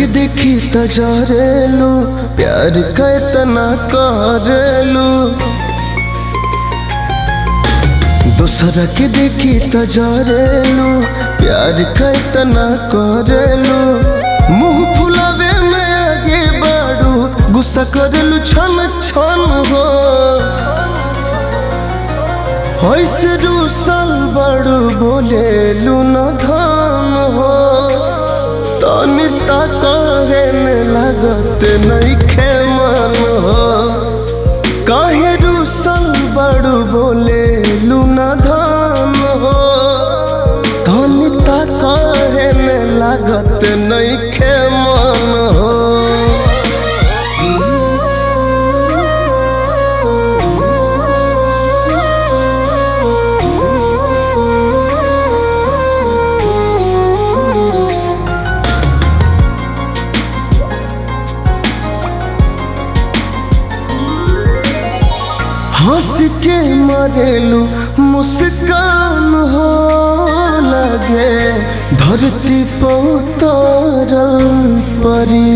के देखी त जरेलू, प्यार का इतना करेलू। दूसरा के देखी त जरेलू, प्यार का इतना करेलू। मुंह फुलावे में आगे बढ़ू, गुस्सा करेलू छन छन हो। ऐसे रूसल बड़ू बोलेलू न धान हो। तनी कहे में लगत नइखे मन हो। काहे रूसल बड़ू बोलेलू न धान हो। तनी कहे में लगत नइखे मन हो। हंस के मरेलू मुस्कान हो। लगे धरती पर उतरल परी।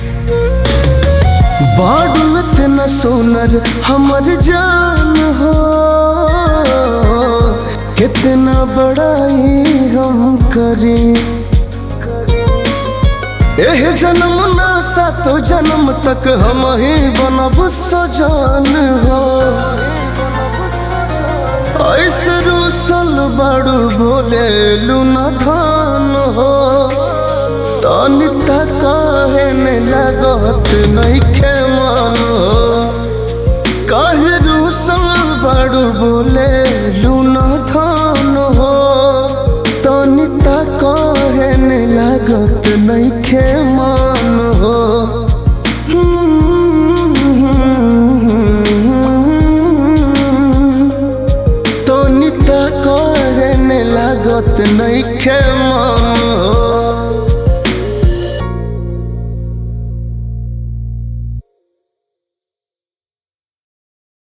बाडू इतना सुनर हमर जान हो। कितना बड़ाई हम करी। एह जन्म ना सातो जन्म तक हम ही बनब सजान हो। ऐसे रूसल बड़ू बोलेलू न धान हो। तनी काहे में लगत नइखे मन हो। काहे रूसल बड़ू बोलेलू न धान हो। तनी काहे में लगत नइखे मन हो। तनी काहे में लगत नइखे मन।